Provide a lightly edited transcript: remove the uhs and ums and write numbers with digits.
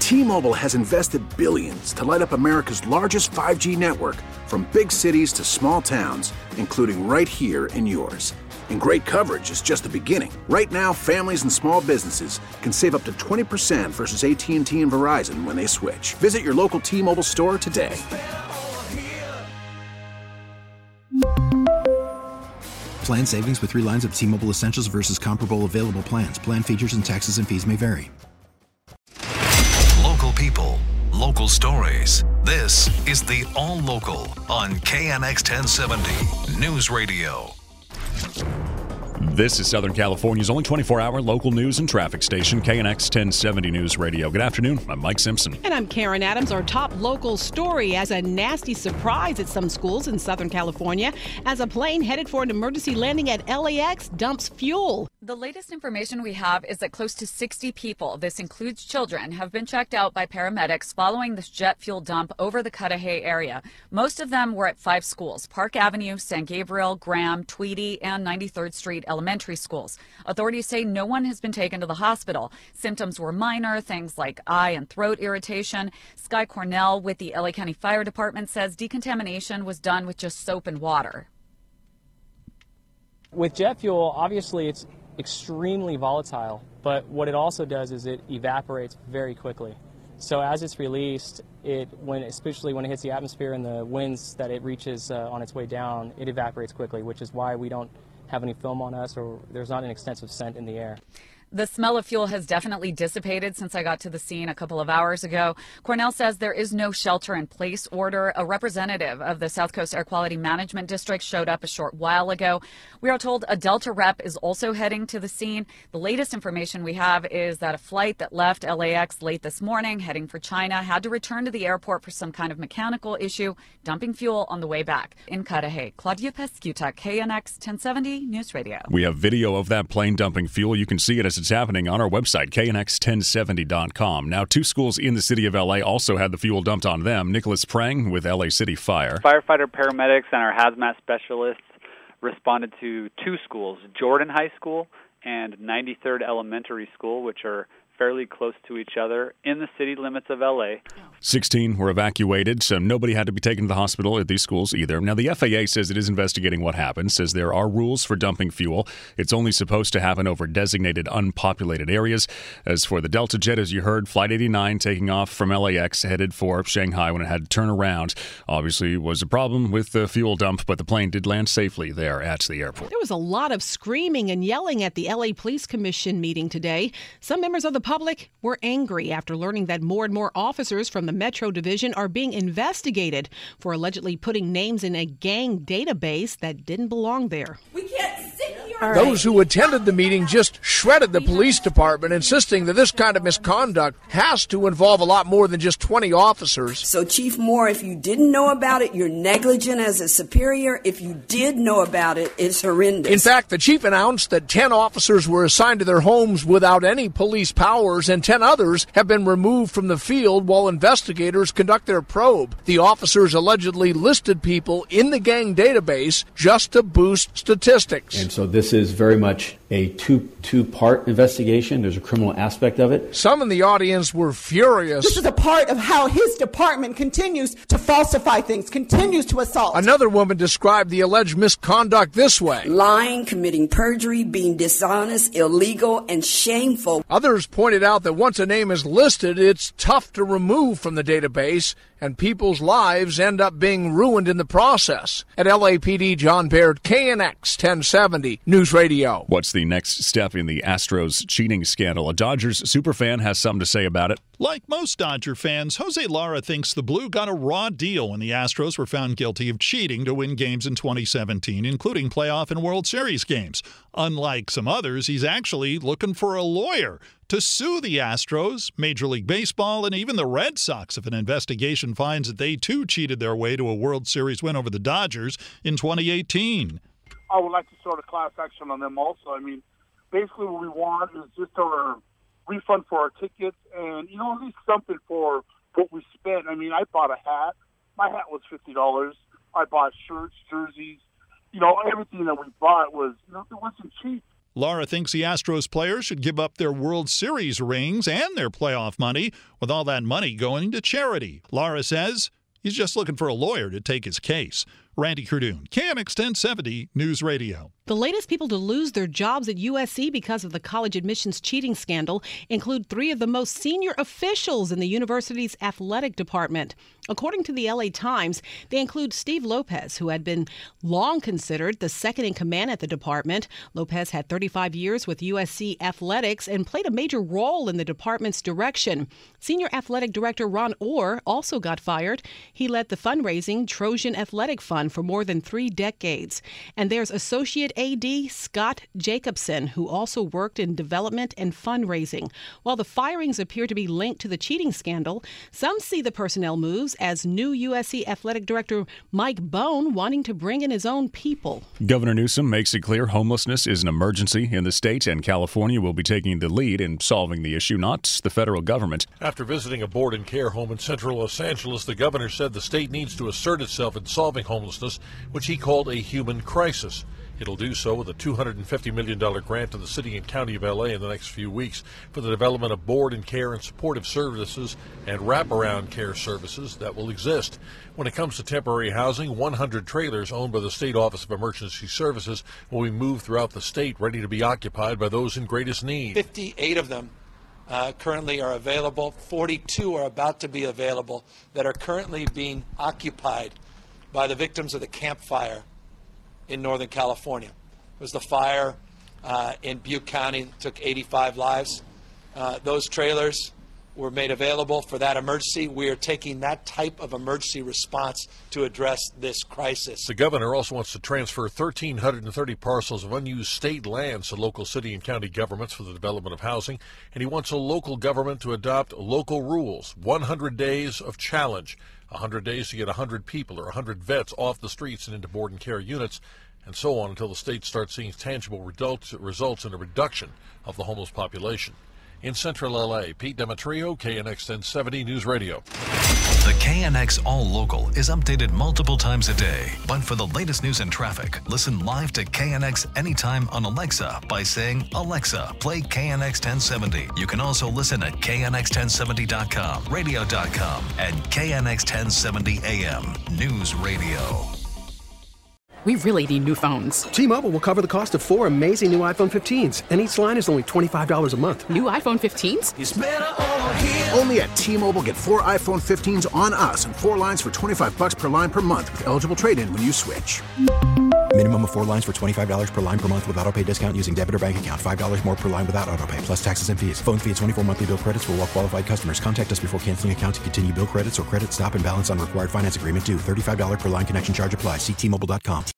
T-Mobile has invested billions to light up America's largest 5G network, from big cities to small towns, including right here in yours. And great coverage is just the beginning. Right now, families and small businesses can save up to 20% versus AT&T and Verizon when they switch. Visit your local T-Mobile store today. Plan savings with 3 lines of T-Mobile Essentials versus comparable available plans. Plan features and taxes and fees may vary. Local people, local stories. This is the All Local on KNX 1070 News Radio. This is Southern California's only 24-hour local news and traffic station, KNX 1070 News Radio. Good afternoon. I'm Mike Simpson. And I'm Karen Adams. Our top local story: as a nasty surprise at some schools in Southern California, as a plane headed for an emergency landing at LAX dumps fuel. The latest information we have is that close to 60 people, this includes children, have been checked out by paramedics following this jet fuel dump over the Cudahy area. Most of them were at 5 schools: Park Avenue, San Gabriel, Graham, Tweedy, and 93rd Street elementary schools. Authorities say no one has been taken to the hospital. Symptoms were minor, things like eye and throat irritation. Sky Cornell with the LA County Fire Department says decontamination was done with just soap and water. With jet fuel, obviously it's extremely volatile, but what it also does is it evaporates very quickly. So as it's released, especially when it hits the atmosphere and the winds that it reaches on its way down, it evaporates quickly, which is why we don't have any film on us, or there's not an extensive scent in the air. The smell of fuel has definitely dissipated since I got to the scene a couple of hours ago. Cornell says there is no shelter-in-place order. A representative of the South Coast Air Quality Management District showed up a short while ago. We are told a Delta rep is also heading to the scene. The latest information we have is that a flight that left LAX late this morning, heading for China, had to return to the airport for some kind of mechanical issue, dumping fuel on the way back. In Cudahy, Claudia Pescuta, KNX 1070 News Radio. We have video of that plane dumping fuel. You can see it as it's happening on our website, knx1070.com. Now, 2 schools in the city of LA also had the fuel dumped on them. Nicholas Prang with LA City Fire. Firefighter paramedics and our hazmat specialists responded to 2 schools, Jordan High School and 93rd Elementary School, which are fairly close to each other in the city limits of LA. 16 were evacuated, so nobody had to be taken to the hospital at these schools either. Now, the FAA says it is investigating what happened, says there are rules for dumping fuel. It's only supposed to happen over designated unpopulated areas. As for the Delta jet, as you heard, Flight 89 taking off from LAX headed for Shanghai when it had to turn around. Obviously, was a problem with the fuel dump, but the plane did land safely there at the airport. There was a lot of screaming and yelling at the LA Police Commission meeting today. Some members of the public were angry after learning that more and more officers from the Metro Division are being investigated for allegedly putting names in a gang database that didn't belong there. We can't sit here. Those who attended the meeting just shredded the police department, insisting that this kind of misconduct has to involve a lot more than just 20 officers. So, Chief Moore, if you didn't know about it, you're negligent as a superior. If you did know about it, it's horrendous. In fact, the chief announced that 10 officers were assigned to their homes without any police powers, and 10 others have been removed from the field while investigators conduct their probe. The officers allegedly listed people in the gang database just to boost statistics. And so this is very much a two-part investigation. There's a criminal aspect of it. Some in the audience were furious. This is a part of how his department continues to falsify things, continues to assault. Another woman described the alleged misconduct this way: lying, committing perjury, being dishonest, illegal, and shameful. Others pointed out that once a name is listed, it's tough to remove from the database, and people's lives end up being ruined in the process. At LAPD, John Baird, KNX 1070 News Radio. What's the next step in the Astros cheating scandal? A Dodgers superfan has something to say about it. Like most Dodger fans, Jose Lara thinks the Blue got a raw deal when the Astros were found guilty of cheating to win games in 2017, including playoff and World Series games. Unlike some others, he's actually looking for a lawyer to sue the Astros, Major League Baseball, and even the Red Sox if an investigation finds that they too cheated their way to a World Series win over the Dodgers in 2018. I would like to start a class action on them also. I mean, basically what we want is just a refund for our tickets and, at least something for what we spent. I mean, I bought a hat. My hat was $50. I bought shirts, jerseys. Everything that we bought was, it wasn't cheap. Lara thinks the Astros players should give up their World Series rings and their playoff money, with all that money going to charity. Lara says he's just looking for a lawyer to take his case. Randy Cardoon, KNX 1070 News Radio. The latest people to lose their jobs at USC because of the college admissions cheating scandal include 3 of the most senior officials in the university's athletic department. According to the LA Times, they include Steve Lopez, who had been long considered the second in command at the department. Lopez had 35 years with USC athletics and played a major role in the department's direction. Senior athletic director Ron Orr also got fired. He led the fundraising Trojan Athletic Fund for more than 3 decades. And there's Associate AD Scott Jacobson, who also worked in development and fundraising. While the firings appear to be linked to the cheating scandal, some see the personnel moves as new USC athletic director Mike Bone wanting to bring in his own people. Governor Newsom makes it clear homelessness is an emergency in the state, and California will be taking the lead in solving the issue, not the federal government. After visiting a board and care home in central Los Angeles, the governor said the state needs to assert itself in solving homelessness, which he called a human crisis. It'll do so with a $250 million grant to the city and county of L.A. in the next few weeks for the development of board and care and supportive services and wraparound care services that will exist. When it comes to temporary housing, 100 trailers owned by the State Office of Emergency Services will be moved throughout the state, ready to be occupied by those in greatest need. 58 of them currently are available. 42 are about to be available that are currently being occupied by the victims of the Camp Fire in Northern California. It was the fire in Butte County that took 85 lives. Those trailers were made available for that emergency. We are taking that type of emergency response to address this crisis. The governor also wants to transfer 1,330 parcels of unused state lands to local city and county governments for the development of housing, and he wants a local government to adopt local rules. 100 days of challenge. 100 days to get 100 people or 100 vets off the streets and into board and care units, and so on until the state starts seeing tangible results in a reduction of the homeless population. In central L.A., Pete Demetrio, KNX 1070 News Radio. The KNX All Local is updated multiple times a day. But for the latest news and traffic, listen live to KNX anytime on Alexa by saying, Alexa, play KNX 1070. You can also listen at KNX1070.com, radio.com, and KNX 1070 AM News Radio. We really need new phones. T-Mobile will cover the cost of 4 amazing new iPhone 15s, and each line is only $25 a month. New iPhone 15s? It's better over here. Only at T-Mobile, get 4 iPhone 15s on us and 4 lines for $25 per line per month with eligible trade-in when you switch. Minimum of 4 lines for $25 per line per month with autopay discount using debit or bank account. $5 more per line without autopay, plus taxes and fees. Phone fee at 24 monthly bill credits for well-qualified customers. Contact us before canceling account to continue bill credits or credit stop and balance on required finance agreement due. $35 per line connection charge applies. See T-Mobile.com.